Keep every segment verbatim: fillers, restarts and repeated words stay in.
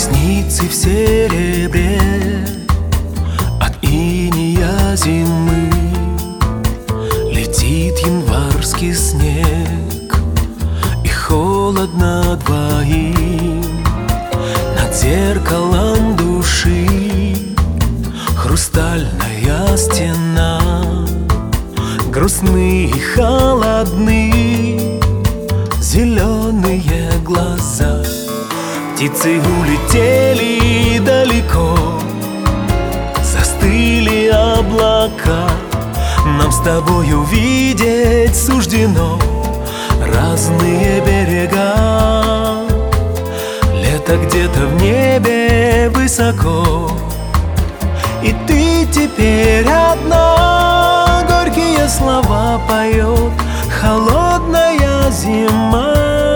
Ресницы в серебре от инея зимы. Летит январский снег, и холодно двоим. Над зеркалом души хрустальная стена. Грустны и холодны зеленые глаза. Птицы улетели далеко, застыли облака. Нам с тобой увидеть суждено разные берега. Лето где-то в небе высоко, и ты теперь одна. Горькие слова поет холодная зима.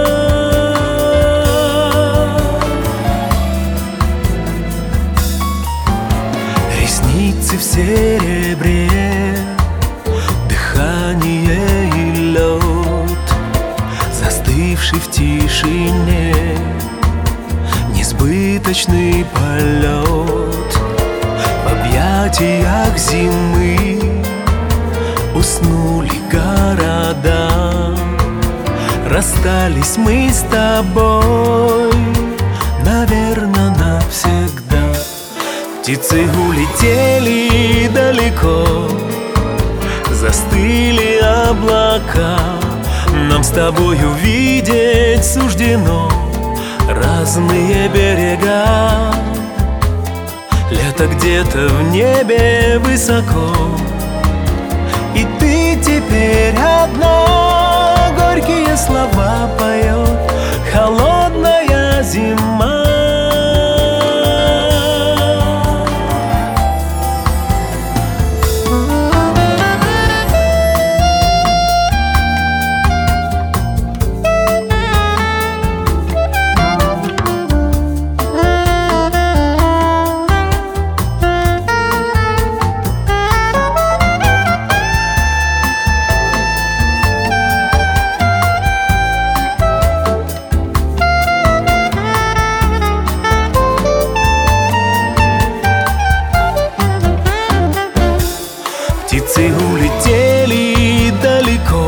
Ресницы в серебре, дыхание и лед, застывший в тишине несбыточный полет. В объятиях зимы уснули города. Расстались мы с тобой, наверно, навсегда. Птицы улетели далеко, застыли облака. Нам с тобой увидеть суждено разные берега. Лето где-то в небе высоко, и ты теперь одна. Горькие слова поет холодная зима. Птицы улетели далеко,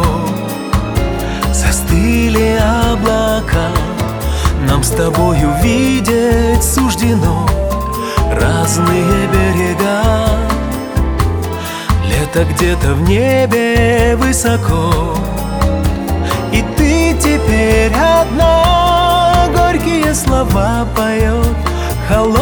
застыли облака. Нам с тобой увидеть суждено разные берега. Лето где-то в небе высоко, и ты теперь одна. Горькие слова поет холодная